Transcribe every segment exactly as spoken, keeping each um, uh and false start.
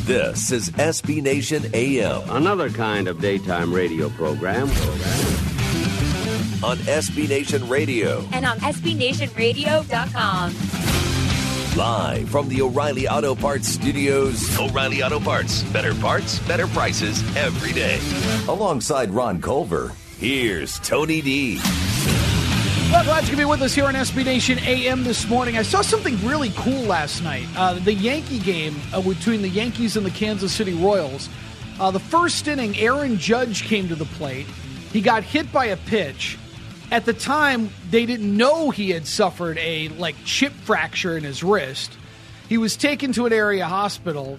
This is S B Nation A M. Another kind of daytime radio program. On S B Nation Radio. And on S B Nation Radio dot com. Live from the O'Reilly Auto Parts Studios. O'Reilly Auto Parts. Better parts, better prices every day. Alongside Ron Culver, here's Tony D. Well, glad you could be with us here on S B Nation A M this morning. I saw something really cool last night. Uh, the Yankee game uh, between the Yankees and the Kansas City Royals. Uh, the first inning, Aaron Judge came to the plate. He got hit by a pitch. At the time, they didn't know he had suffered a like chip fracture in his wrist. He was taken to an area hospital.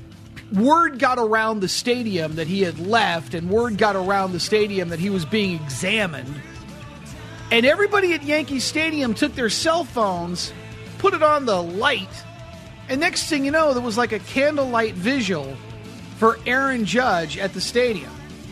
Word got around the stadium that he had left, and word got around the stadium that he was being examined. And everybody at Yankee Stadium took their cell phones, put it on the light, and next thing you know, there was like a candlelight visual for Aaron Judge at the stadium.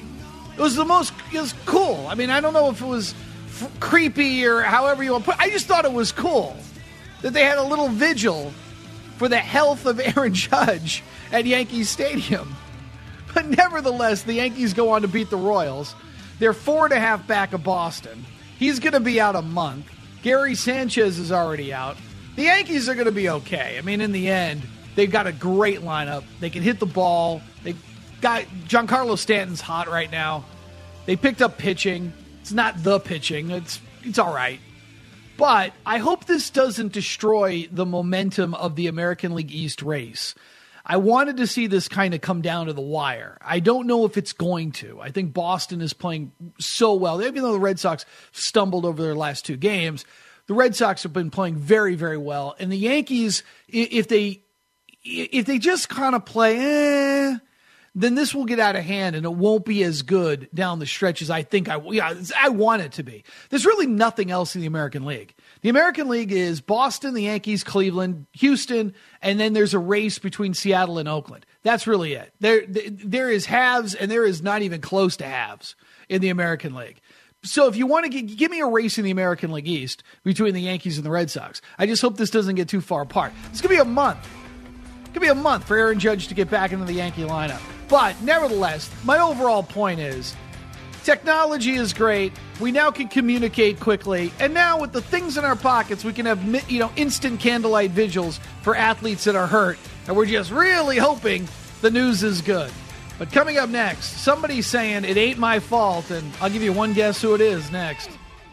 It was the most, it was cool. I mean, I don't know if it was f- creepy or however you want to put it. I just thought it was cool that they had a little vigil for the health of Aaron Judge at Yankee Stadium. But nevertheless, the Yankees go on to beat the Royals. They're four and a half back of Boston. He's going to be out a month. Gary Sanchez is already out. The Yankees are going to be okay. I mean, in the end, they've got a great lineup. They can hit the ball. They got Giancarlo Stanton's hot right now. They picked up pitching. It's not the pitching. It's it's all right. But I hope this doesn't destroy the momentum of the American League East race. I wanted to see this kind of come down to the wire. I don't know if it's going to. I think Boston is playing so well. Even though the Red Sox stumbled over their last two games, the Red Sox have been playing very, very well. And the Yankees, if they if they just kind of play, eh, then this will get out of hand and it won't be as good down the stretch as I think I, yeah, I want it to be. There's really nothing else in the American League. The American League is Boston, the Yankees, Cleveland, Houston, and then there's a race between Seattle and Oakland. That's really it. There, there is halves, and there is not even close to halves in the American League. So if you want to get, give me a race in the American League East between the Yankees and the Red Sox, I just hope this doesn't get too far apart. It's going to be a month. It could be a month for Aaron Judge to get back into the Yankee lineup. But nevertheless, my overall point is, technology is great. We now can communicate quickly. And now with the things in our pockets, we can have, you know, instant candlelight vigils for athletes that are hurt. And we're just really hoping the news is good. But coming up next, somebody's saying it ain't my fault. And I'll give you one guess who it is next.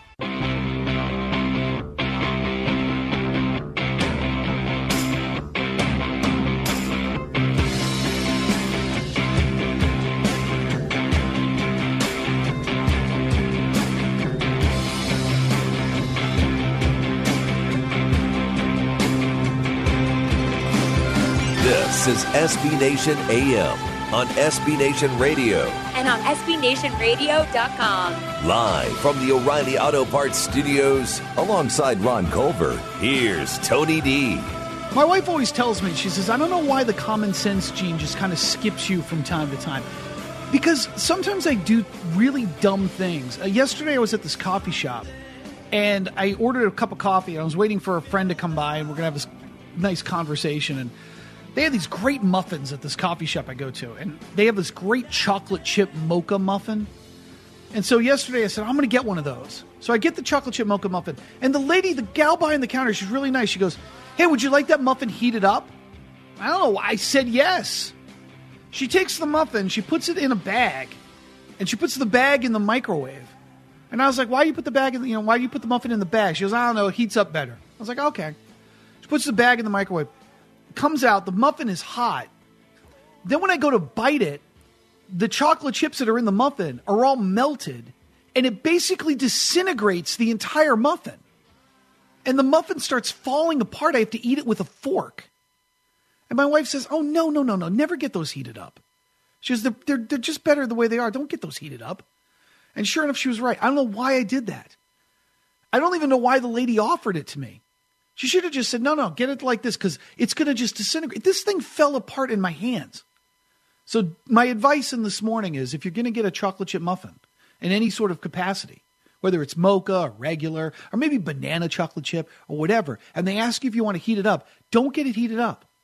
This is S B Nation A M on S B Nation Radio. And on S B Nation Radio dot com. Live from the O'Reilly Auto Parts Studios, alongside Ron Culver, here's Tony D. My wife always tells me, she says, I don't know why the common sense gene just kind of skips you from time to time. Because sometimes I do really dumb things. Uh, yesterday I was at this coffee shop, and I ordered a cup of coffee, and I was waiting for a friend to come by, and we're going to have this nice conversation, and they have these great muffins at this coffee shop I go to, and they have this great chocolate chip mocha muffin. And so yesterday I said, I'm going to get one of those. So I get the chocolate chip mocha muffin, and the lady, the gal behind the counter, she's really nice. She goes, hey, would you like that muffin heated up? I don't know. I said yes. She takes the muffin, she puts it in a bag, and she puts the bag in the microwave. And I was like, why do you put the bag in the, you know, why do you put the muffin in the bag? She goes, I don't know, it heats up better. I was like, okay. She puts the bag in the microwave. Comes out, the muffin is hot. Then when I go to bite it, the chocolate chips that are in the muffin are all melted, and it basically disintegrates the entire muffin. And the muffin starts falling apart. I have to eat it with a fork. And my wife says, oh, no, no, no, no, never get those heated up. She says, they're, they're, they're just better the way they are. Don't get those heated up. And sure enough, she was right. I don't know why I did that. I don't even know why the lady offered it to me. She should have just said, no, no, get it like this because it's going to just disintegrate. This thing fell apart in my hands. So my advice in this morning is if you're going to get a chocolate chip muffin in any sort of capacity, whether it's mocha or regular or maybe banana chocolate chip or whatever, and they ask you if you want to heat it up, don't get it heated up.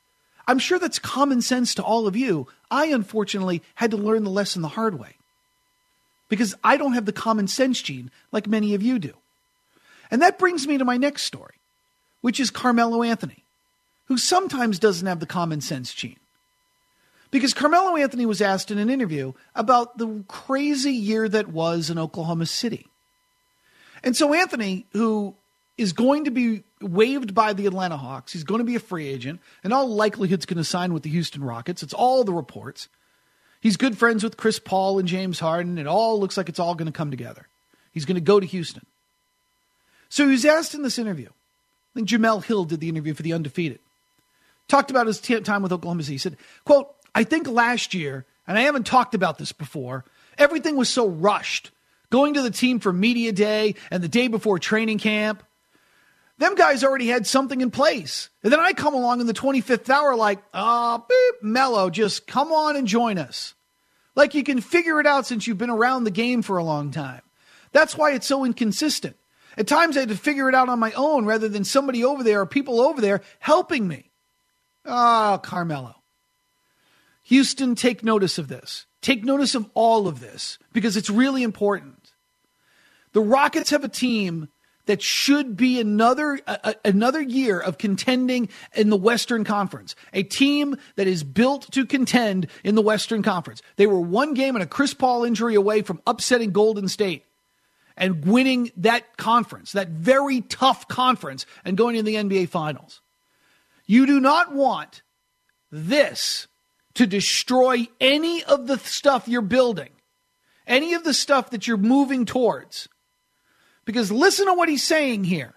I'm sure that's common sense to all of you. I, unfortunately, had to learn the lesson the hard way because I don't have the common sense gene like many of you do. And that brings me to my next story, which is Carmelo Anthony, who sometimes doesn't have the common sense gene. Because Carmelo Anthony was asked in an interview about the crazy year that was in Oklahoma City. And so Anthony, who is going to be waived by the Atlanta Hawks, he's going to be a free agent, and all likelihood's going to sign with the Houston Rockets. It's all the reports. He's good friends with Chris Paul and James Harden. It all looks like it's all going to come together. He's going to go to Houston. So he was asked in this interview. I think Jamel Hill did the interview for The Undefeated. Talked about his t- time with Oklahoma City. He said, quote, I think last year, and I haven't talked about this before, everything was so rushed. Going to the team for media day and the day before training camp. Them guys already had something in place. And then I come along in the twenty-fifth hour like, ah, oh, beep, Mello, just come on and join us. Like you can figure it out since you've been around the game for a long time. That's why it's so inconsistent. At times I had to figure it out on my own rather than somebody over there or people over there helping me. Ah, oh, Carmelo. Houston, take notice of this. Take notice of all of this because it's really important. The Rockets have a team that should be another uh, another year of contending in the Western Conference. A team that is built to contend in the Western Conference. They were one game and a Chris Paul injury away from upsetting Golden State and winning that conference, that very tough conference, and going to the N B A Finals. You do not want this to destroy any of the stuff you're building, any of the stuff that you're moving towards. Because listen to what he's saying here.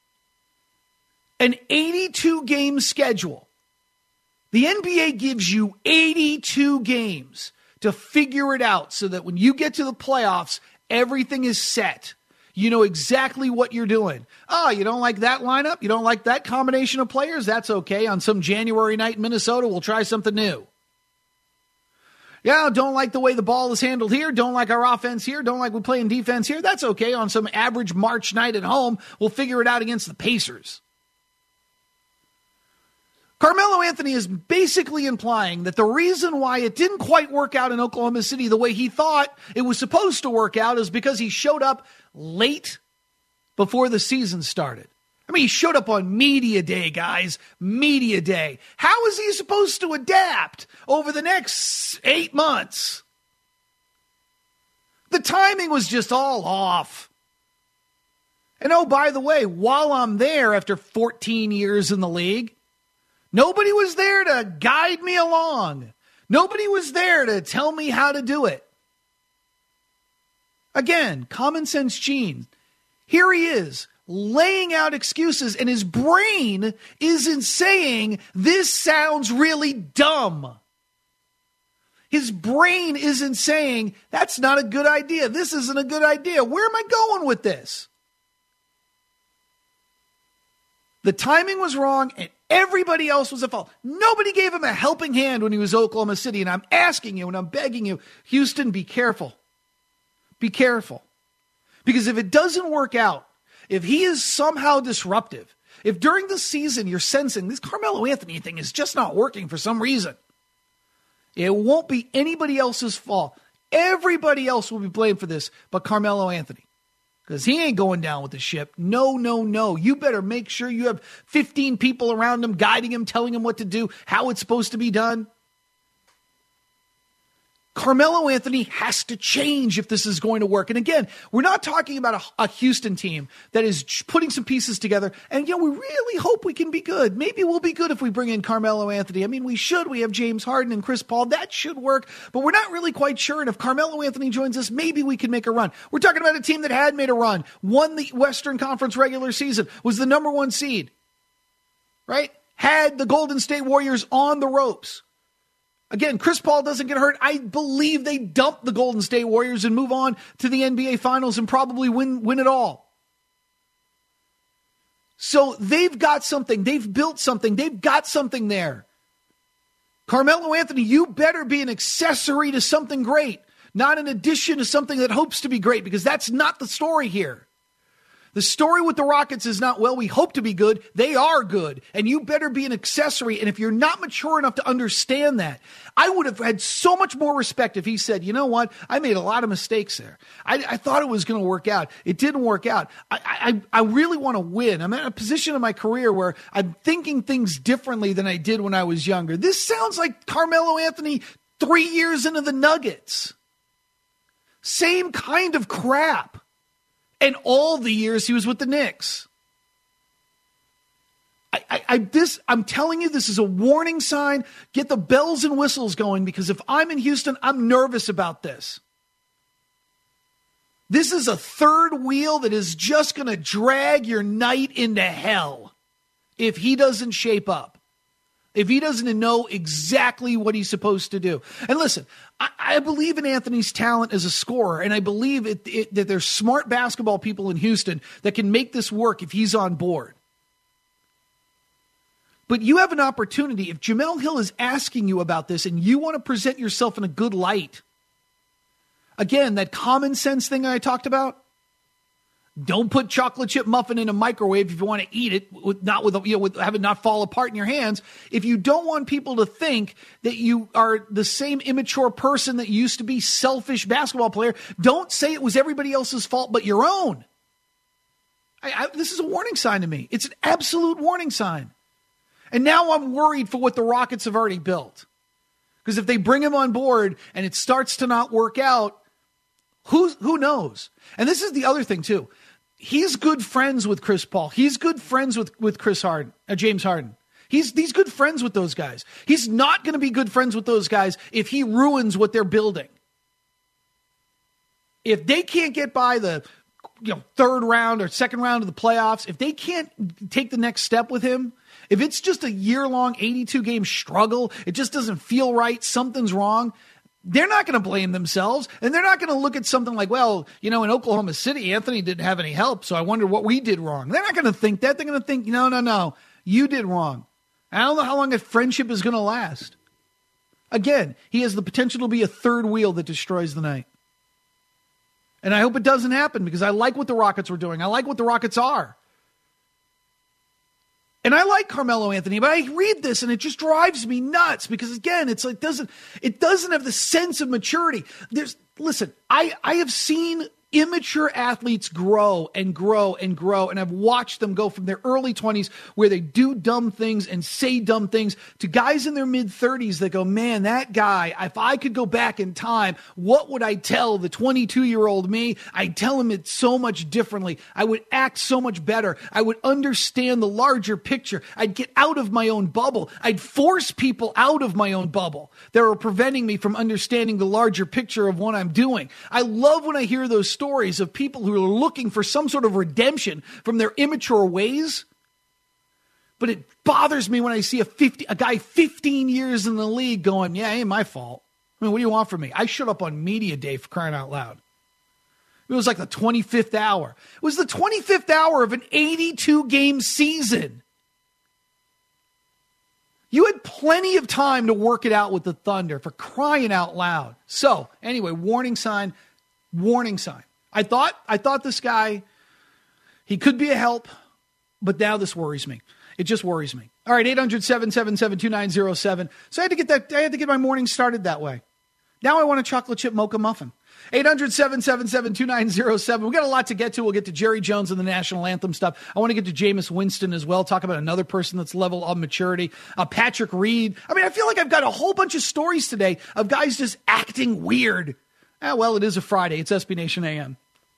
An eighty-two game schedule. The N B A gives you eighty-two games to figure it out so that when you get to the playoffs, everything is set. You know exactly what you're doing. Oh, you don't like that lineup? You don't like that combination of players? That's okay. On some January night in Minnesota, we'll try something new. Yeah, don't like the way the ball is handled here. Don't like our offense here. Don't like we play in defense here. That's okay. On some average March night at home, we'll figure it out against the Pacers. Carmelo Anthony is basically implying that the reason why it didn't quite work out in Oklahoma City the way he thought it was supposed to work out is because he showed up late before the season started. I mean, he showed up on media day, guys. Media day. How is he supposed to adapt over the next eight months? The timing was just all off. And oh, by the way, while I'm there after fourteen years in the league, nobody was there to guide me along. Nobody was there to tell me how to do it. Again, common sense gene. Here he is, laying out excuses, and his brain isn't saying, this sounds really dumb. His brain isn't saying, that's not a good idea. This isn't a good idea. Where am I going with this? The timing was wrong, and everybody else was at fault. Nobody gave him a helping hand when he was Oklahoma City, and I'm asking you and I'm begging you, Houston, be careful. Be careful. Because if it doesn't work out, if he is somehow disruptive, if during the season you're sensing this Carmelo Anthony thing is just not working for some reason, it won't be anybody else's fault. Everybody else will be blamed for this but Carmelo Anthony. Because he ain't going down with the ship. No, no, no. You better make sure you have fifteen people around him, guiding him, telling him what to do, how it's supposed to be done. Carmelo Anthony has to change if this is going to work. And again, we're not talking about a, a Houston team that is putting some pieces together. And, you know, we really hope we can be good. Maybe we'll be good if we bring in Carmelo Anthony. I mean, we should. We have James Harden and Chris Paul. That should work. But we're not really quite sure. And if Carmelo Anthony joins us, maybe we can make a run. We're talking about a team that had made a run, won the Western Conference regular season, was the number one seed, right? Had the Golden State Warriors on the ropes. Again, Chris Paul doesn't get hurt. I believe they dump the Golden State Warriors and move on to the N B A Finals and probably win, win it all. So they've got something. They've built something. They've got something there. Carmelo Anthony, you better be an accessory to something great, not an addition to something that hopes to be great, because that's not the story here. The story with the Rockets is not, well, we hope to be good. They are good. And you better be an accessory. And if you're not mature enough to understand that, I would have had so much more respect if he said, you know what? I made a lot of mistakes there. I, I thought it was going to work out. It didn't work out. I, I, I really want to win. I'm at a position in my career where I'm thinking things differently than I did when I was younger. This sounds like Carmelo Anthony three years into the Nuggets. Same kind of crap. And all the years he was with the Knicks. I, I, I, this, I'm telling you, this is a warning sign. Get the bells and whistles going, because if I'm in Houston, I'm nervous about this. This is a third wheel that is just going to drag your night into hell if he doesn't shape up. If he doesn't know exactly what he's supposed to do. And listen, I, I believe in Anthony's talent as a scorer, and I believe it, it, that there's smart basketball people in Houston that can make this work if he's on board. But you have an opportunity. If Jemele Hill is asking you about this and you want to present yourself in a good light, again, that common sense thing I talked about, don't put chocolate chip muffin in a microwave if you want to eat it, with not with you know, with have it not fall apart in your hands. If you don't want people to think that you are the same immature person that used to be selfish basketball player, don't say it was everybody else's fault but your own. I, I, this is a warning sign to me. It's an absolute warning sign. And now I'm worried for what the Rockets have already built. Because if they bring him on board and it starts to not work out, who who knows? And this is the other thing too. He's good friends with Chris Paul. He's good friends with, with Chris Harden, uh, James Harden. He's, he's good friends with those guys. He's not going to be good friends with those guys if he ruins what they're building. If they can't get by the you know third round or second round of the playoffs, if they can't take the next step with him, if it's just a year-long eighty-two game struggle, it just doesn't feel right, something's wrong, they're not going to blame themselves, and they're not going to look at something like, well, you know, in Oklahoma City, Anthony didn't have any help, so I wonder what we did wrong. They're not going to think that. They're going to think, no, no, no, you did wrong. I don't know how long a friendship is going to last. Again, he has the potential to be a third wheel that destroys the night. And I hope it doesn't happen, because I like what the Rockets were doing. I like what the Rockets are. And I like Carmelo Anthony, but I read this and it just drives me nuts because, again, it's like doesn't it doesn't have the sense of maturity. There's listen, I, I have seen immature athletes grow and grow and grow, and I've watched them go from their early twenties where they do dumb things and say dumb things to guys in their mid-thirties that go, man, that guy, if I could go back in time, what would I tell the twenty-two-year-old me? I'd tell him it so much differently. I would act so much better. I would understand the larger picture. I'd get out of my own bubble. I'd force people out of my own bubble that are preventing me from understanding the larger picture of what I'm doing. I love when I hear those stories of people who are looking for some sort of redemption from their immature ways. But it bothers me when I see a fifty, a guy fifteen years in the league going, yeah, it ain't my fault. I mean, what do you want from me? I showed up on media day, for crying out loud. It was like the twenty-fifth hour. It was the twenty-fifth hour of an eighty-two game season. You had plenty of time to work it out with the Thunder, for crying out loud. So, anyway, warning sign, warning sign. I thought I thought this guy, he could be a help, but now this worries me. It just worries me. All right, eight hundred, seven seven seven, two nine zero seven. So I had to get that. I had to get my morning started that way. Now I want a chocolate chip mocha muffin. eight hundred, seven seven seven, two nine zero seven. We got a lot to get to. We'll get to Jerry Jones and the national anthem stuff. I want to get to Jameis Winston as well. Talk about another person that's level of maturity. Uh, Patrick Reed. I mean, I feel like I've got a whole bunch of stories today of guys just acting weird. Ah, well, it is a Friday. It's S B Nation A M.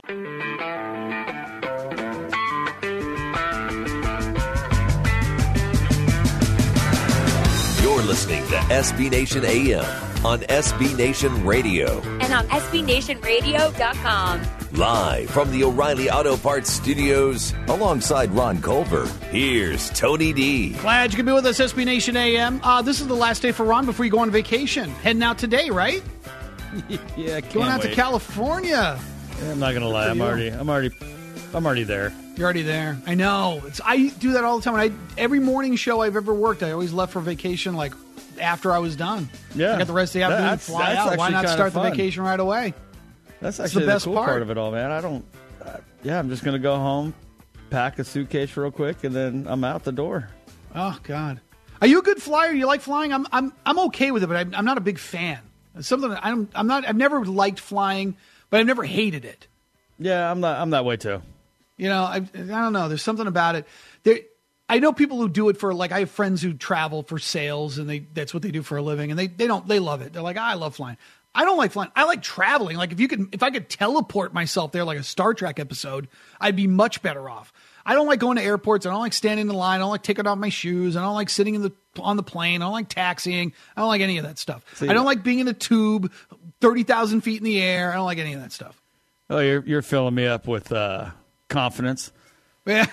You're listening to S B Nation A M on S B Nation Radio. And on S B Nation Radio dot com. Live from the O'Reilly Auto Parts Studios, alongside Ron Culver, here's Tony D. Glad you can be with us, S B Nation A M. Uh, this is the last day for Ron before you go on vacation. Heading out today, right? Yeah, I can't Going out wait. to California. Yeah, I'm not gonna lie. I'm already, I'm already, I'm already there. You're already there. I know. It's I do that all the time. When I every morning show I've ever worked, I always left for vacation like after I was done. Yeah, I got the rest of the afternoon to that's, fly that's out. Why actually not kinda start the fun. vacation right away? That's It's actually the the, best cool part. part. of it all, man. I don't. yeah, I'm just going to go home, pack a suitcase real quick, and then I'm out the door. Oh, God. Are you a good flyer? You like flying? I'm I'm I'm okay with it, but I'm, I'm not a big fan. It's something that I'm I'm not. I've never liked flying, but I've never hated it. Yeah, I'm not. I'm that way too. You know, I I don't know. There's something about it. There, I know people who do it for, like, I have friends who travel for sales, and they that's what they do for a living, and they they don't they love it. They're like, I love flying. I don't like flying. I like traveling. Like, if you could, if I could teleport myself there, like a Star Trek episode, I'd be much better off. I don't like going to airports. I don't like standing in line. I don't like taking off my shoes. I don't like sitting in the on the plane. I don't like taxiing. I don't like any of that stuff. See, I don't like being in a tube thirty thousand feet in the air. I don't like any of that stuff. Oh, you're you're filling me up with uh, confidence. Yeah.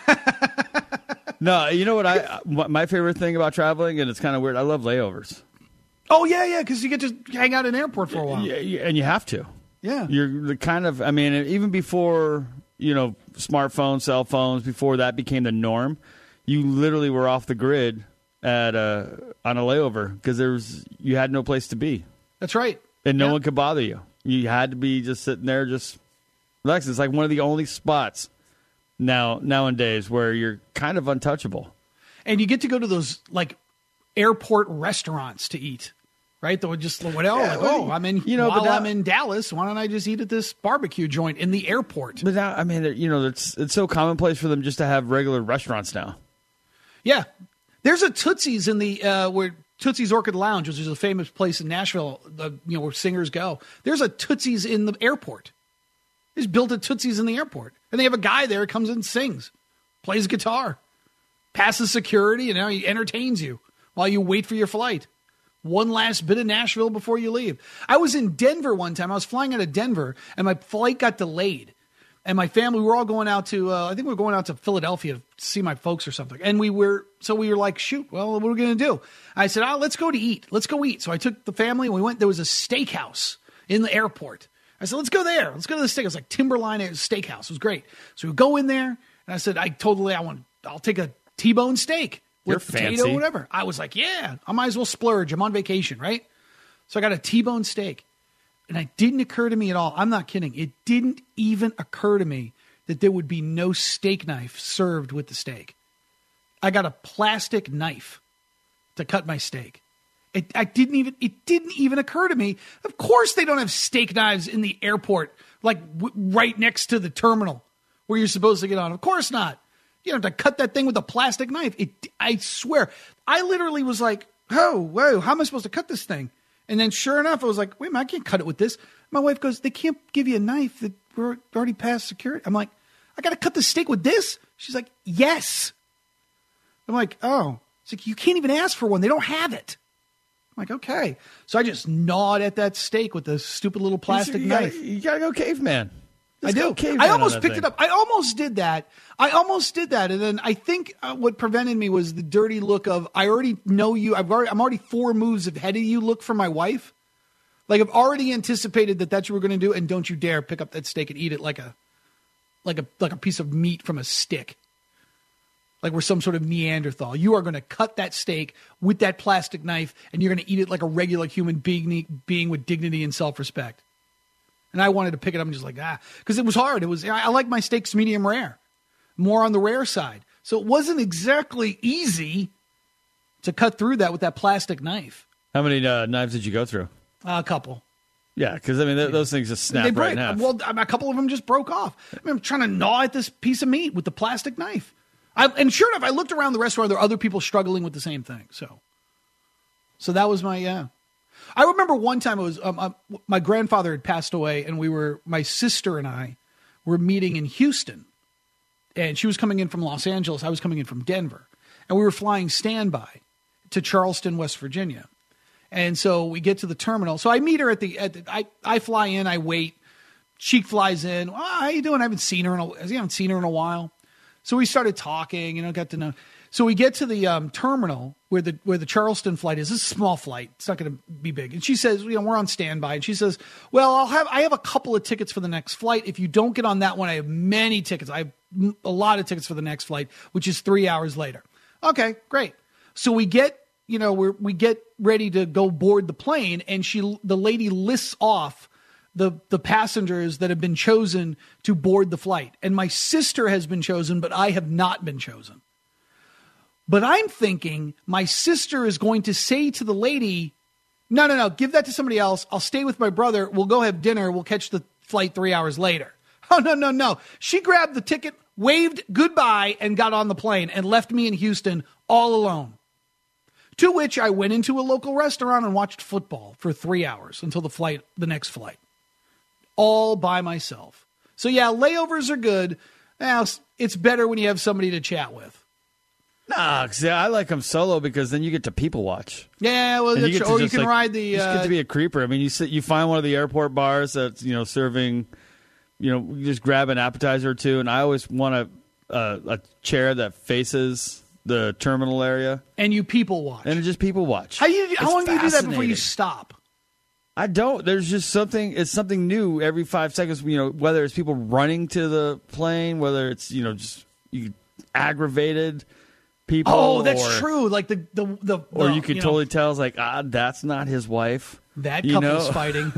No, you know what I my favorite thing about traveling, and it's kind of weird. I love layovers. Oh yeah, yeah, because you get to hang out in an airport for a while. Yeah, and you have to. Yeah, you're the kind of. I mean, even before, you know, smartphones, cell phones, before that became the norm, you literally were off the grid at a, on a layover because there was you had no place to be. That's right, and no yeah. one could bother you. You had to be just sitting there, just relaxing. It's like one of the only spots now nowadays where you're kind of untouchable. And you get to go to those like airport restaurants to eat. Right, though, just whatever. Yeah, like, oh, I'm in. You know, while but now, I'm in Dallas, why don't I just eat at this barbecue joint in the airport? But now, I mean, you know, it's it's so commonplace for them just to have regular restaurants now. Yeah, there's a Tootsie's in the uh, where Tootsie's Orchid Lounge, which is a famous place in Nashville. The you know where singers go. There's a Tootsie's in the airport. They just built a Tootsie's in the airport, and they have a guy there who comes in and sings, plays guitar, passes security, and now he entertains you while you wait for your flight. One last bit of Nashville before you leave. I was in Denver one time. I was flying out of Denver, and my flight got delayed. And my family, we were all going out to, uh, I think we were going out to Philadelphia to see my folks or something. And we were, so we were like, shoot, well, what are we going to do? I said, oh, let's go to eat. Let's go eat. So I took the family, and we went, there was a steakhouse in the airport. I said, let's go there. Let's go to the steakhouse. It was like Timberline Steakhouse. It was great. So we go in there, and I said, I totally, I want, I'll take a T-bone steak. You're with potato, fancy. Whatever. I was like, yeah, I might as well splurge. I'm on vacation, right? So I got a T-bone steak. And it didn't occur to me at all. I'm not kidding. It didn't even occur to me that there would be no steak knife served with the steak. I got a plastic knife to cut my steak. It, I didn't even, it didn't even occur to me. Of course they don't have steak knives in the airport, like w- right next to the terminal where you're supposed to get on. Of course not. You have to cut that thing with a plastic knife. It, I swear, I literally was like, oh, whoa, how am I supposed to cut this thing? And then sure enough, I was like, wait a minute, I can't cut it with this. My wife goes, they can't give you a knife that we're already past security. I'm like, I got to cut the steak with this? She's like, yes. I'm like, oh. It's like, you can't even ask for one. They don't have it. I'm like, okay. So I just gnawed at that steak with the stupid little plastic you knife. Gotta, you got to go caveman. I do. I almost picked it up. I almost did that. I almost did that. And then I think uh, what prevented me was the dirty look of, I already know you. I've already, I'm already four moves ahead of you look for my wife. Like I've already anticipated that that's what we're going to do. And don't you dare pick up that steak and eat it like a, like a, like a piece of meat from a stick. Like we're some sort of Neanderthal. You are going to cut that steak with that plastic knife and you're going to eat it like a regular human being, being with dignity and self-respect. And I wanted to pick it up and just like, ah, because it was hard. It was, I, I like my steaks medium rare, more on the rare side. So it wasn't exactly easy to cut through that with that plastic knife. How many uh, knives did you go through? Uh, a couple. Yeah, because I mean, th- those things just snap they right break. in half. Well, a couple of them just broke off. I mean, I'm trying to gnaw at this piece of meat with the plastic knife. I, and sure enough, I looked around the restaurant. There were other people struggling with the same thing. So, so that was my, yeah. I remember one time it was um, uh, my grandfather had passed away, and we were my sister and I were meeting in Houston, and she was coming in from Los Angeles. I was coming in from Denver, and we were flying standby to Charleston, West Virginia. And so we get to the terminal. So I meet her at the. At the I I fly in. I wait. She flies in. Oh, how you doing? I haven't seen her in a. I haven't seen her in a while. So we started talking. You know, got to know. So we get to the um, terminal where the where the Charleston flight is. It's a small flight. It's not going to be big. And she says, you know, we're on standby. And she says, well, I'll have I have a couple of tickets for the next flight. If you don't get on that one, I have many tickets. I have a lot of tickets for the next flight, which is three hours later. Okay, great. So we get, you know, we we get ready to go board the plane, and she the lady lists off the the passengers that have been chosen to board the flight. And my sister has been chosen, but I have not been chosen. But I'm thinking my sister is going to say to the lady, no, no, no, give that to somebody else. I'll stay with my brother. We'll go have dinner. We'll catch the flight three hours later. Oh, no, no, no. She grabbed the ticket, waved goodbye, and got on the plane and left me in Houston all alone. To which I went into a local restaurant and watched football for three hours until the flight, the next flight. All by myself. So yeah, layovers are good. Now, it's better when you have somebody to chat with. Nah, cause I like them solo because then you get to people watch. Yeah, well, that's, you or you just, can like, ride the. You just uh, get to be a creeper. I mean, you sit, you find one of the airport bars that's you know serving, you know, you just grab an appetizer or two, and I always want a a, a chair that faces the terminal area, and you people watch, and just people watch. How you? How It's long do you do that before you fascinating. stop? I don't. There's just something. It's something new every five seconds. You know, whether it's people running to the plane, whether it's you know just you aggravated people. Oh, that's or, true. Like the the the. Or the, you could know, totally tell. It's like ah, that's not his wife. that you couple's know? fighting.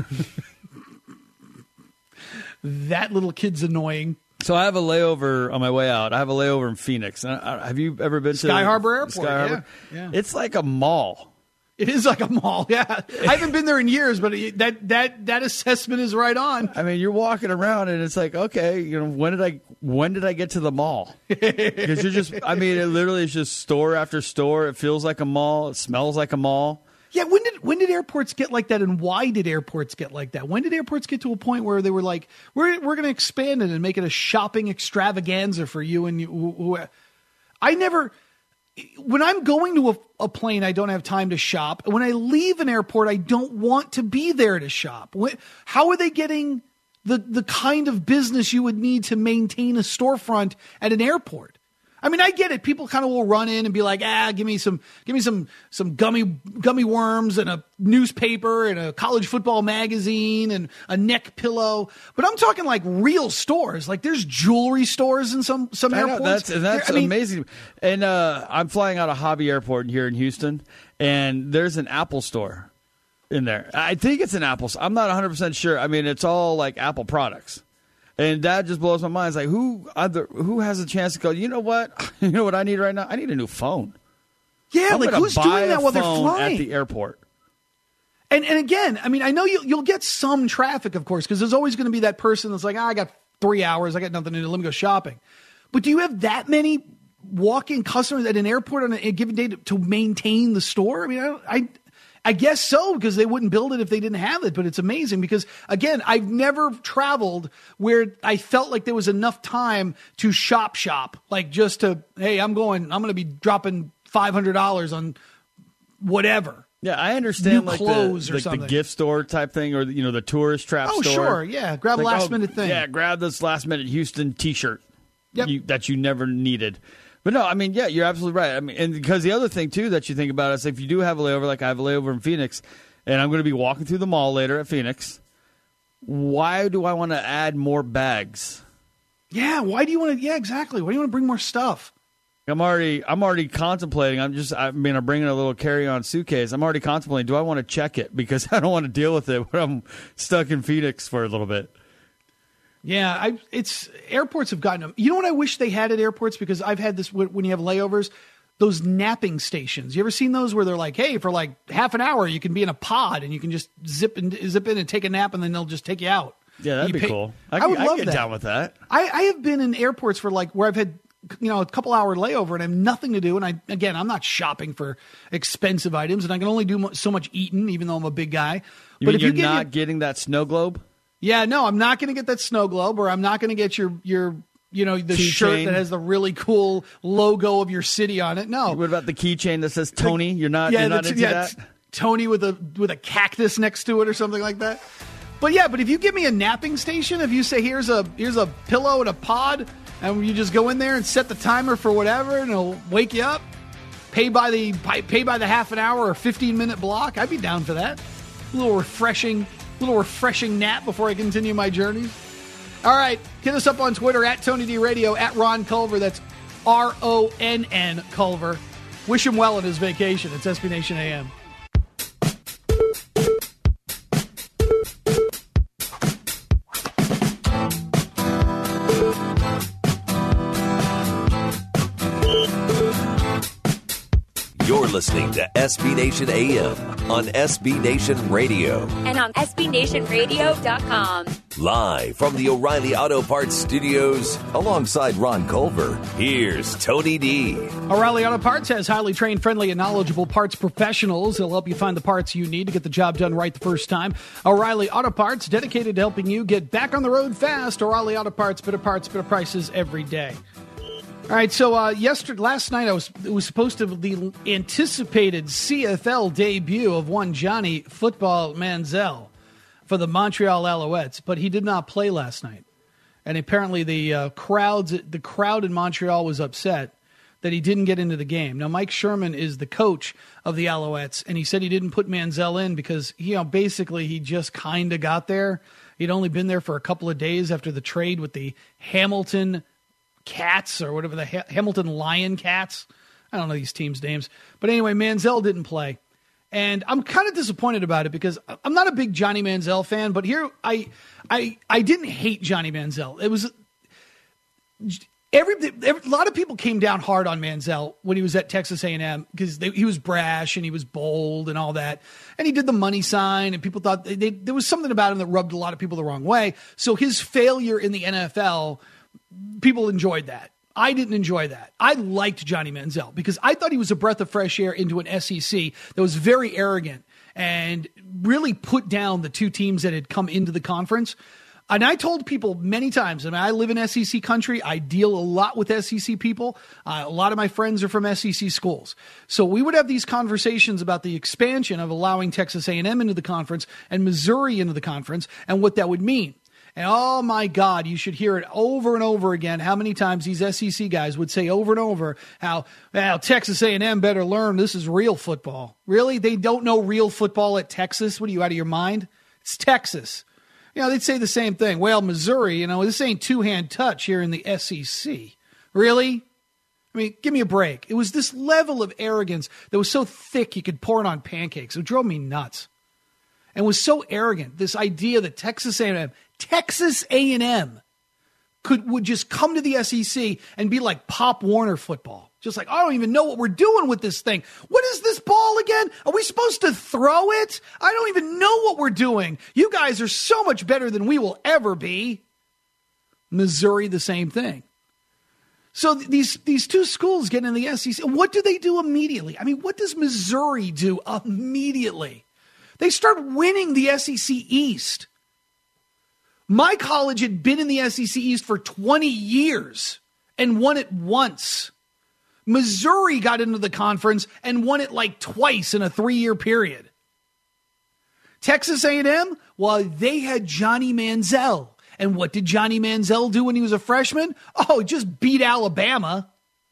That little kid's annoying. So I have a layover on my way out. I have a layover in Phoenix. I, I, have you ever been to Sky Harbor Airport, Sky Harbor? yeah, yeah. It's like a mall. It is like a mall, yeah. I haven't been there in years, but it, that that that assessment is right on. I mean, you're walking around and it's like, okay, you know, when did I when did I get to the mall? Because you're just, I mean, it literally is just store after store. It feels like a mall. It smells like a mall. Yeah, when did when did airports get like that, and why did airports get like that? When did airports get to a point where they were like, we're we're going to expand it and make it a shopping extravaganza for you and you? Who, who, I never. When I'm going to a, a plane, I don't have time to shop. When I leave an airport, I don't want to be there to shop. When, how are they getting the the kind of business you would need to maintain a storefront at an airport? I mean, I get it. People kind of will run in and be like, ah, give me some, give me some, some gummy, gummy worms and a newspaper and a college football magazine and a neck pillow. But I'm talking like real stores. Like there's jewelry stores in some, some I know, airports. that's that's I mean, amazing. And uh, I'm flying out of Hobby Airport here in Houston, and there's an Apple store in there. I think it's an Apple store. I'm not one hundred percent sure. I mean, it's all like Apple products. And that just blows my mind. It's like, who other, who has a chance to go, you know what? You know what I need right now? I need a new phone. Yeah, I'm like gonna who's buy doing that a while they're phone flying? at the airport? And and again, I mean, I know you, you'll get some traffic, of course, because there's always going to be that person that's like, ah, I got three hours. I got nothing to do. Let me go shopping. But do you have that many walk-in customers at an airport on a, a given day to, to maintain the store? I mean, I, I I guess so, because they wouldn't build it if they didn't have it. But it's amazing because, again, I've never traveled where I felt like there was enough time to shop shop, like just to, hey, I'm going, I'm going to be dropping five hundred dollars on whatever. Yeah, I understand New like, clothes the, or like the something. gift store type thing, or you know the tourist trap Oh, store. sure, yeah. Grab Like, last oh, minute thing. Yeah, grab this last minute Houston T-shirt Yep. you, that you never needed. But no, I mean, yeah, you're absolutely right. I mean, and because the other thing too that you think about is if you do have a layover, like I have a layover in Phoenix, and I'm going to be walking through the mall later at Phoenix. Why do I want to add more bags? Yeah, why do you want to? Yeah, exactly. Why do you want to bring more stuff? I'm already, I'm already contemplating. I'm just, I mean, I'm bringing a little carry-on suitcase. I'm already contemplating. Do I want to check it because I don't want to deal with it when I'm stuck in Phoenix for a little bit. Yeah, I it's airports have gotten them. You know what I wish they had at airports, because I've had this when you have layovers, those napping stations. You ever seen those where they're like, hey, for like half an hour you can be in a pod and you can just zip and zip in and take a nap and then they'll just take you out. Yeah, that'd You be pay- cool. I, I could- would I'd love get that. down with that. I, I have been in airports for like where I've had, you know, a couple hour layover and I have nothing to do. And I, again, I'm not shopping for expensive items and I can only do mo- so much eating, even though I'm a big guy. You but mean if you're you get not getting that snow globe? Yeah, no, I'm not going to get that snow globe, or I'm not going to get your, your, you know, the Keychain. shirt that has the really cool logo of your city on it. No. What about the keychain that says Tony? You're not, you're not the- into yeah, that? t- Tony with a with a cactus next to it or something like that. But yeah, but if you give me a napping station, if you say here's a here's a pillow and a pod, and you just go in there and set the timer for whatever, and it'll wake you up, pay by the pay by the half an hour or fifteen minute block, I'd be down for that. A little refreshing, little refreshing nap before I continue my journey. All right, hit us up on Twitter at Tony D Radio, at Ron Culver. That's R O N N Culver. Wish him well on his vacation. It's S B Nation A M. listening to S B Nation A M on S B Nation Radio. And on S B Nation Radio dot com. Live from the O'Reilly Auto Parts Studios, alongside Ron Culver, here's Tony D. O'Reilly Auto Parts has highly trained, friendly, and knowledgeable parts professionals. They'll help you find the parts you need to get the job done right the first time. O'Reilly Auto Parts, dedicated to helping you get back on the road fast. O'Reilly Auto Parts, better parts, better prices every day. All right, so uh, yesterday, last night, I was it was supposed to be the anticipated C F L debut of one Johnny Football Manziel for the Montreal Alouettes, but he did not play last night, and apparently the uh, crowds the crowd in Montreal was upset that he didn't get into the game. Now, Mike Sherman is the coach of the Alouettes, and he said he didn't put Manziel in because, you know, basically he just kind of got there. He'd only been there for a couple of days after the trade with the Hamilton Cats or whatever, the ha- Hamilton Lion Cats. I don't know these teams' names. But anyway, Manziel didn't play. And I'm kind of disappointed about it because I'm not a big Johnny Manziel fan, but here I I I didn't hate Johnny Manziel. It was every, every a lot of people came down hard on Manziel when he was at Texas A and M because they, he was brash and he was bold and all that. And he did the money sign and people thought they, they, there was something about him that rubbed a lot of people the wrong way. So his failure in the N F L, people enjoyed that. I didn't enjoy that. I liked Johnny Manziel because I thought he was a breath of fresh air into an S E C that was very arrogant and really put down the two teams that had come into the conference. And I told people many times, I mean, I live in S E C country. I deal a lot with S E C people. Uh, a lot of my friends are from S E C schools. So we would have these conversations about the expansion of allowing Texas A and M into the conference and Missouri into the conference and what that would mean. And oh my God, you should hear it over and over again, how many times these S E C guys would say over and over how, well, Texas A and M better learn this is real football. Really? They don't know real football at Texas? What are you, out of your mind? It's Texas. You know, they'd say the same thing. Well, Missouri, you know, this ain't two-hand touch here in the S E C. Really? I mean, give me a break. It was this level of arrogance that was so thick you could pour it on pancakes. It drove me nuts. And was so arrogant, this idea that Texas A and M, Texas A and M could would just come to the S E C and be like Pop Warner football. Just like, I don't even know what we're doing with this thing. What is this ball again? Are we supposed to throw it? I don't even know what we're doing. You guys are so much better than we will ever be. Missouri, the same thing. So these these two schools get in the S E C. What do they do immediately? I mean, what does Missouri do immediately? They start winning the S E C East. My college had been in the S E C East for twenty years and won it once. Missouri got into the conference and won it like twice in a three-year period. Texas A and M, well, they had Johnny Manziel. And what did Johnny Manziel do when he was a freshman? Oh, just beat Alabama.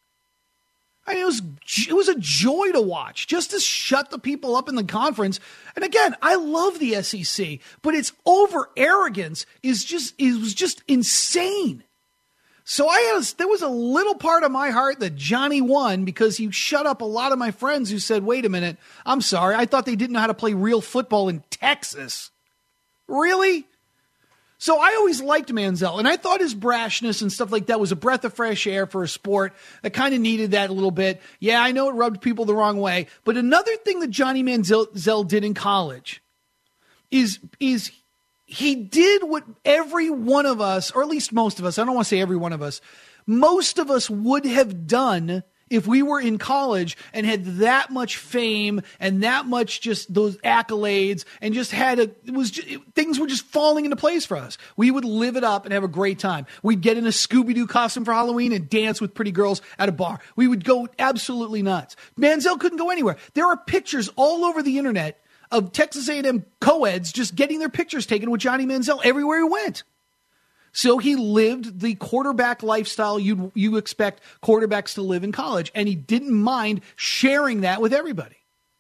I mean, it was it was a joy to watch, just to shut the people up in the conference. And again, I love the S E C, but its over arrogance is just it was just insane. So I had a, there was a little part of my heart that Johnny won because he shut up a lot of my friends who said, "Wait a minute, I'm sorry, I thought they didn't know how to play real football in Texas." Really? So I always liked Manziel, and I thought his brashness and stuff like that was a breath of fresh air for a sport that kind of needed that a little bit. Yeah, I know it rubbed people the wrong way, but another thing that Johnny Manziel did in college is, is he did what every one of us, or at least most of us, I don't want to say every one of us, most of us would have done if we were in college and had that much fame and that much just those accolades and just had a, it was just, it, things were just falling into place for us. We would live it up and have a great time. We'd get in a Scooby-Doo costume for Halloween and dance with pretty girls at a bar. We would go absolutely nuts. Manziel couldn't go anywhere. There are pictures all over the internet of Texas A and M co-eds just getting their pictures taken with Johnny Manziel everywhere he went. So he lived the quarterback lifestyle you you expect quarterbacks to live in college, and he didn't mind sharing that with everybody.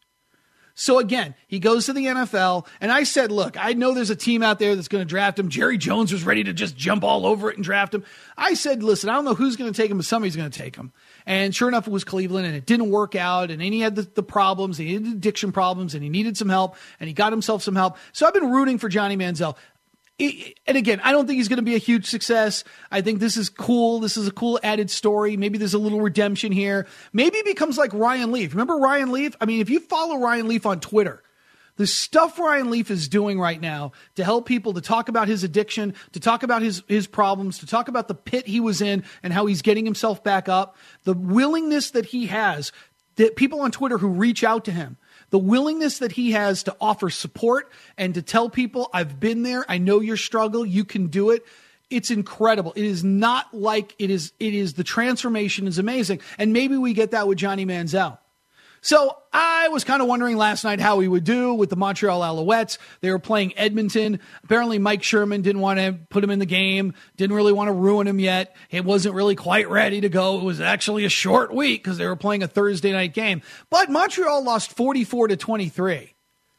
So again, he goes to the N F L, and I said, look, I know there's a team out there that's going to draft him. Jerry Jones was ready to just jump all over it and draft him. I said, listen, I don't know who's going to take him, but somebody's going to take him. And sure enough, it was Cleveland, and it didn't work out, and then he had the, the problems, he had addiction problems, and he needed some help, and he got himself some help. So I've been rooting for Johnny Manziel. it, and again, I don't think he's going to be a huge success. I think this is cool. This is a cool added story. Maybe there's a little redemption here. Maybe he becomes like Ryan Leaf. Remember Ryan Leaf? I mean, if you follow Ryan Leaf on Twitter, the stuff Ryan Leaf is doing right now to help people, to talk about his addiction, to talk about his, his problems, to talk about the pit he was in and how he's getting himself back up, the willingness that he has, that people on Twitter who reach out to him, the willingness that he has to offer support and to tell people, I've been there, I know your struggle, you can do it. It's incredible. It is not like it is, it is the transformation is amazing. And maybe we get that with Johnny Manziel. So I was kind of wondering last night how he would do with the Montreal Alouettes. They were playing Edmonton. Apparently Mike Sherman didn't want to put him in the game, didn't really want to ruin him yet. It wasn't really quite ready to go. It was actually a short week because they were playing a Thursday night game. But Montreal lost forty-four to twenty-three.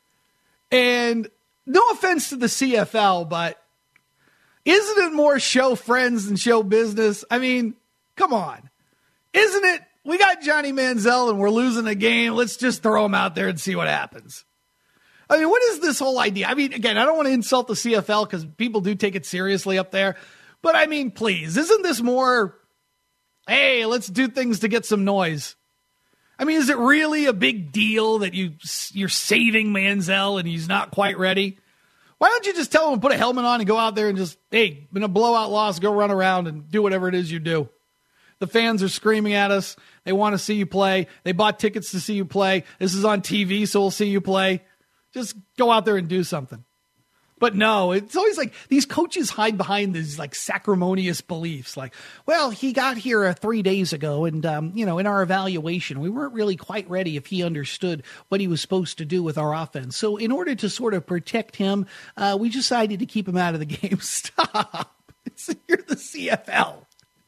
And no offense to the C F L, but isn't it more show friends than show business? I mean, come on. Isn't it? We got Johnny Manziel and we're losing a game. Let's just throw him out there and see what happens. I mean, what is this whole idea? I mean, again, I don't want to insult the C F L because people do take it seriously up there. But I mean, please, isn't this more, hey, let's do things to get some noise? I mean, is it really a big deal that you, you're saving Manziel and he's not quite ready? Why don't you just tell him to put a helmet on and go out there and just, hey, in a blowout loss, go run around and do whatever it is you do. The fans are screaming at us. They want to see you play. They bought tickets to see you play. This is on T V, so we'll see you play. Just go out there and do something. But no, it's always like these coaches hide behind these like sacrimonious beliefs. Like, well, he got here uh, three days ago, and um, you know, in our evaluation, we weren't really quite ready if he understood what he was supposed to do with our offense. So, in order to sort of protect him, uh, we decided to keep him out of the game. Stop! It's, you're the C F L.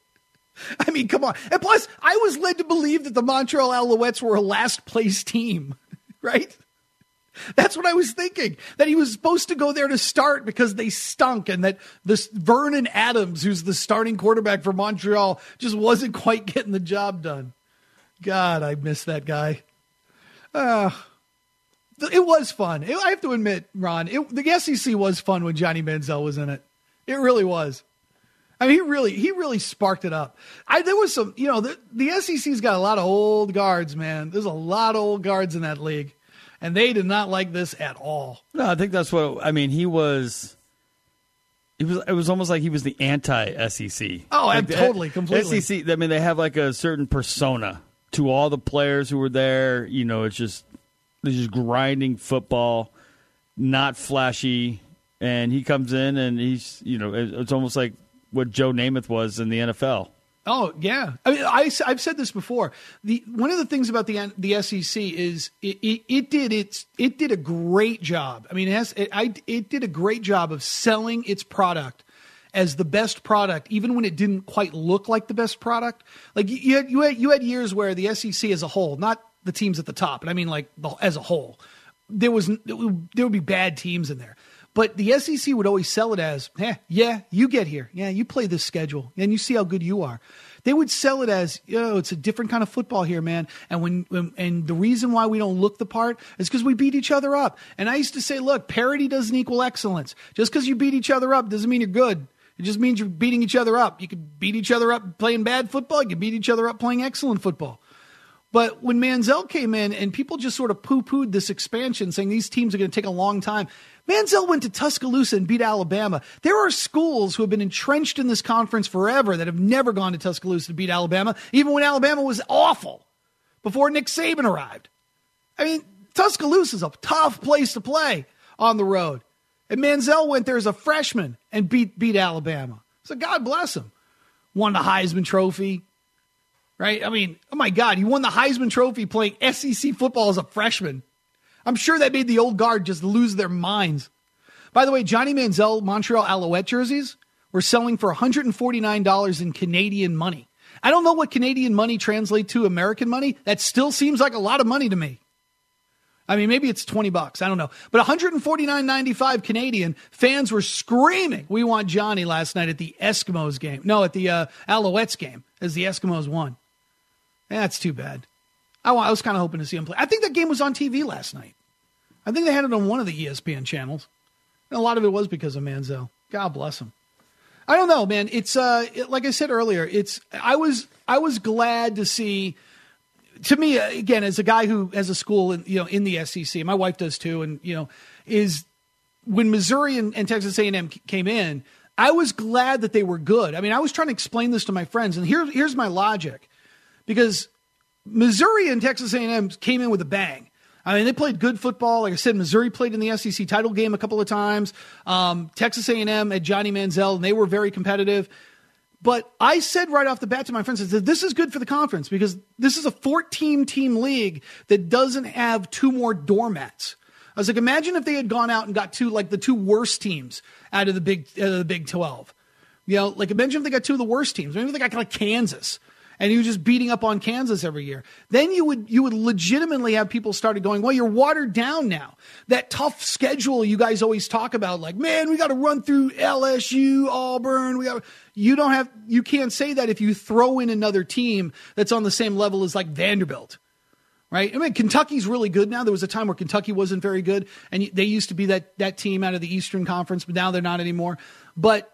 I mean, come on. And plus, I was led to believe that the Montreal Alouettes were a last-place team, right? That's what I was thinking, that he was supposed to go there to start because they stunk and that this Vernon Adams, who's the starting quarterback for Montreal, just wasn't quite getting the job done. God, I miss that guy. Uh, it was fun. It, I have to admit, Ron, it, the S E C was fun when Johnny Manziel was in it. It really was. I mean, he really, he really sparked it up. I, there was some, you know, the, the S E C's got a lot of old guards, man. There's a lot of old guards in that league, and they did not like this at all. No, I think that's what, I mean, he was, it was, it was almost like he was the anti-S E C. Oh, like totally, the, completely. S E C, I mean, they have like a certain persona to all the players who were there. You know, it's just, they're just grinding football, not flashy, and he comes in and he's, you know, it's almost like what Joe Namath was in the N F L. Oh, yeah. I mean, I, I've said this before. The one of the things about the the S E C is it, it, it did its it did a great job. I mean, it, has, it, I, it did a great job of selling its product as the best product, even when it didn't quite look like the best product. Like you had, you had, you had years where the S E C as a whole, not the teams at the top, but I mean like the, as a whole, there was there would be bad teams in there. But the S E C would always sell it as, eh, yeah, you get here. Yeah, you play this schedule, and you see how good you are. They would sell it as, yo, it's a different kind of football here, man. And when, when and the reason why we don't look the part is because we beat each other up. And I used to say, look, parity doesn't equal excellence. Just because you beat each other up doesn't mean you're good. It just means you're beating each other up. You could beat each other up playing bad football. You could beat each other up playing excellent football. But when Manziel came in and people just sort of poo-pooed this expansion, saying these teams are going to take a long time, Manziel went to Tuscaloosa and beat Alabama. There are schools who have been entrenched in this conference forever that have never gone to Tuscaloosa to beat Alabama, even when Alabama was awful before Nick Saban arrived. I mean, Tuscaloosa is a tough place to play on the road. And Manziel went there as a freshman and beat beat Alabama. So God bless him. Won the Heisman Trophy. Right? I mean, oh my God, he won the Heisman Trophy playing S E C football as a freshman. I'm sure that made the old guard just lose their minds. By the way, Johnny Manziel Montreal Alouette jerseys were selling for one hundred forty-nine dollars in Canadian money. I don't know what Canadian money translates to American money. That still seems like a lot of money to me. I mean, maybe it's twenty bucks. I don't know. But one hundred forty-nine dollars and ninety-five cents Canadian, fans were screaming, we want Johnny last night at the Eskimos game. No, at the uh, Alouettes game as the Eskimos won. That's too bad. I, I was kind of hoping to see him play. I think that game was on T V last night. I think they had it on one of the E S P N channels. And a lot of it was because of Manziel. God bless him. I don't know, man. It's uh, it, like I said earlier. It's I was I was glad to see. To me, again, as a guy who has a school, in, you know, in the S E C, my wife does too, and you know, is when Missouri and, and Texas A and M came in, I was glad that they were good. I mean, I was trying to explain this to my friends, and here, here's my logic, because Missouri and Texas A and M came in with a bang. I mean, they played good football. Like I said, Missouri played in the S E C title game a couple of times. Um, Texas A and M had Johnny Manziel, and they were very competitive. But I said right off the bat to my friends, I said, this is good for the conference because this is a fourteen-team league that doesn't have two more doormats. I was like, imagine if they had gone out and got two, like the two worst teams out of the Big, uh, the Big twelve. You know, like imagine if they got two of the worst teams. Maybe they got like Kansas, and you were just beating up on Kansas every year. Then you would you would legitimately have people started going, well, you're watered down now. That tough schedule you guys always talk about, like, man, we got to run through L S U, Auburn. We got you don't have you can't say that if you throw in another team that's on the same level as like Vanderbilt. Right? I mean, Kentucky's really good now. There was a time where Kentucky wasn't very good, and they used to be that that team out of the Eastern Conference, but now they're not anymore. But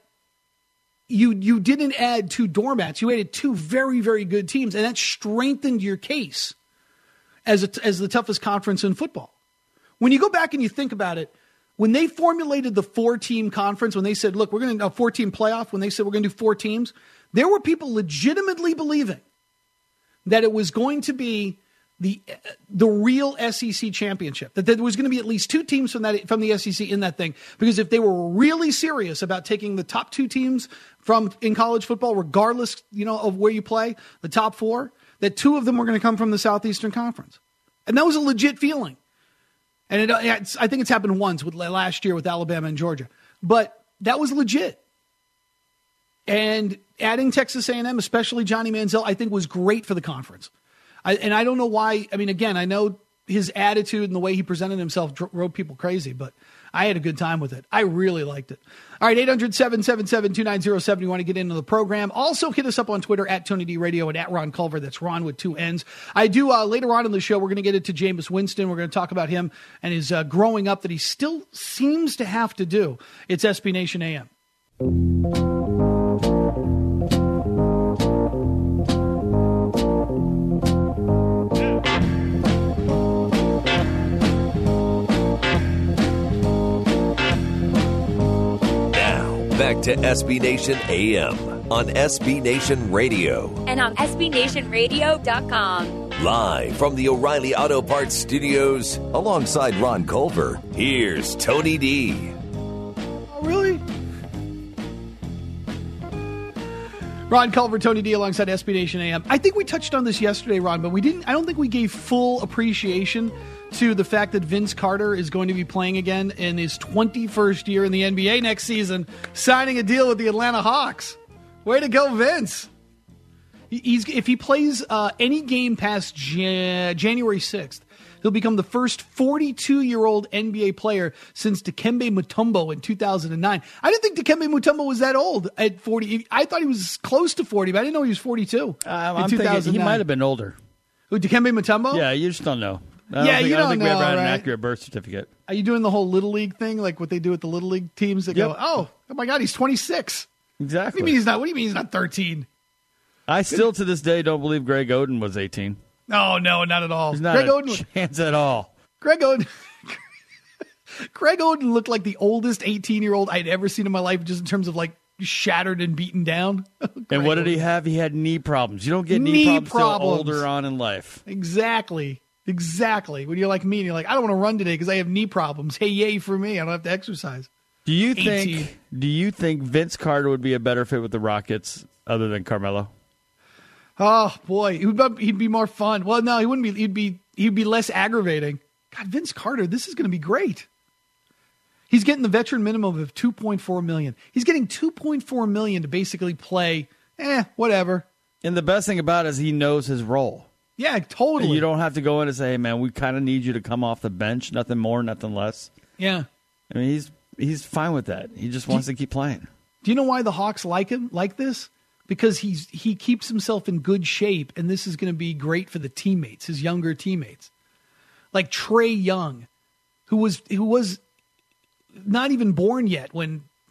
you you didn't add two doormats. You added two very, very good teams, and that strengthened your case as a, as the toughest conference in football. When you go back and you think about it, when they formulated the four-team conference, when they said, look, we're going to do a four-team playoff, when they said we're going to do four teams, there were people legitimately believing that it was going to be the the real S E C championship, that there was going to be at least two teams from that from the S E C in that thing, because if they were really serious about taking the top two teams from in college football, regardless, you know, of where you play, the top four, that two of them were going to come from the Southeastern Conference, and that was a legit feeling. And it, it's, I think it's happened once with last year with Alabama and Georgia, but that was legit. And adding Texas A and M, especially Johnny Manziel, I think was great for the conference. I, and I don't know why. I mean, again, I know his attitude and the way he presented himself drove people crazy, but I had a good time with it. I really liked it. All right, eight hundred, seven seven seven, two nine zero seven. You want to get into the program. Also, hit us up on Twitter at Tony D Radio and at Ron Culver. That's Ron with two N's. I do, uh, later on in the show, we're going to get into Jameis Winston. We're going to talk about him and his uh, growing up that he still seems to have to do. It's S B Nation A M. Back to S B Nation A M on S B Nation Radio. And on S B Nation Radio dot com. Live from the O'Reilly Auto Parts Studios, alongside Ron Culver, here's Tony D. Oh, really? Ron Culver, Tony D, alongside S B Nation A M. I think we touched on this yesterday, Ron, but we didn't. I don't think we gave full appreciation to the fact that Vince Carter is going to be playing again in his twenty-first year in the N B A next season, signing a deal with the Atlanta Hawks. Way to go, Vince. He's, if he plays uh, any game past Jan- January sixth, he'll become the first forty-two-year-old N B A player since Dikembe Mutombo in two thousand nine. I didn't think Dikembe Mutombo was that old at forty. I thought he was close to forty, but I didn't know he was forty-two um, in I'm two thousand nine. thinking he might have been older. Who, Dikembe Mutombo? Yeah, you just don't know. I yeah, don't think, you I don't don't think know, we ever had right? an accurate birth certificate. Are you doing the whole Little League thing, like what they do with the Little League teams that Yep. go, oh, oh my God, he's twenty-six. Exactly. What do you mean he's not? What do you mean he's not thirteen? I still, to this day, don't believe Greg Oden was eighteen. No, no, not at all. There's not Greg a Oden, chance at all. Greg Oden, Greg Oden looked like the oldest eighteen-year-old I'd ever seen in my life, just in terms of like shattered and beaten down. And what did he have? He had knee problems. You don't get knee, Knee problems, problems. till older on in life. Exactly. Exactly. When you're like me and you're like, I don't want to run today because I have knee problems. Hey, yay for me. I don't have to exercise. Do you eighteen. think? Do you think Vince Carter would be a better fit with the Rockets other than Carmelo? Oh boy, he would, he'd be more fun. Well, no, he wouldn't be. He'd be. He'd be less aggravating. God, Vince Carter, this is going to be great. He's getting the veteran minimum of two point four million dollars. He's getting two point four million dollars to basically play, eh, whatever. And the best thing about it is he knows his role. Yeah, totally. You don't have to go in and say, hey, man, we kind of need you to come off the bench. Nothing more, nothing less. Yeah. I mean, he's he's fine with that. He just wants do, to keep playing. Do you know why the Hawks like him like this? Because he's he keeps himself in good shape, and this is going to be great for the teammates, his younger teammates. Like Trae Young, who was who was not even born yet when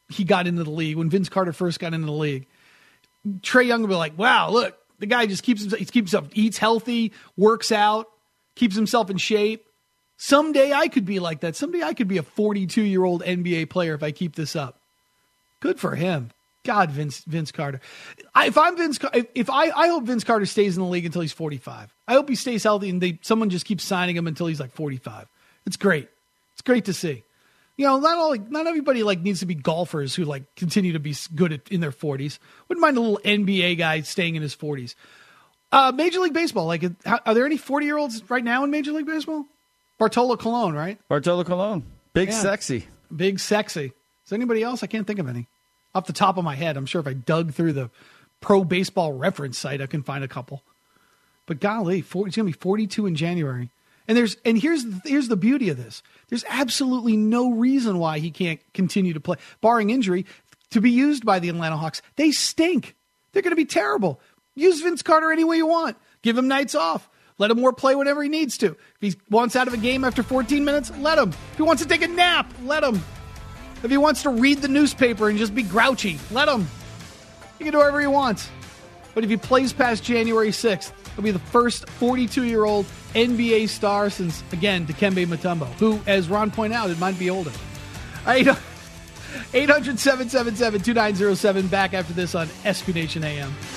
he got into the league, when Vince Carter first got into the league, Trae Young would be like, wow, look, the guy just keeps himself, he keeps himself, eats healthy, works out, keeps himself in shape. Someday I could be like that. Someday I could be a forty-two-year-old N B A player if I keep this up. Good for him. God, Vince Vince Carter. I, if I'm Vince, if, if I, I hope Vince Carter stays in the league until he's forty-five. I hope he stays healthy and they someone just keeps signing him until he's like forty-five. It's great. It's great to see. You know, not all not everybody like needs to be golfers who like continue to be good at, in their forties. Wouldn't mind a little N B A guy staying in his forties. Uh, Major League Baseball. Like, how, are there any forty-year-olds right now in Major League Baseball? Bartolo Colon, right? Bartolo Colon. Big yeah. sexy. Big sexy. Is there anybody else? I can't think of any. Off the top of my head, I'm sure if I dug through the Pro Baseball Reference site, I can find a couple. But golly, forty, it's going to be forty-two in January. And there's and here's here's the beauty of this. There's absolutely no reason why he can't continue to play, barring injury, to be used by the Atlanta Hawks. They stink. They're going to be terrible. Use Vince Carter any way you want. Give him nights off. Let him more play whenever he needs to. If he wants out of a game after fourteen minutes, let him. If he wants to take a nap, let him. If he wants to read the newspaper and just be grouchy, let him. He can do whatever he wants. But if he plays past January sixth, he'll be the first forty-two-year-old N B A star since, again, Dikembe Mutombo, who, as Ron pointed out, it might be older. eight hundred, seven seven seven, two nine zero seven, back after this on S B Nation A M.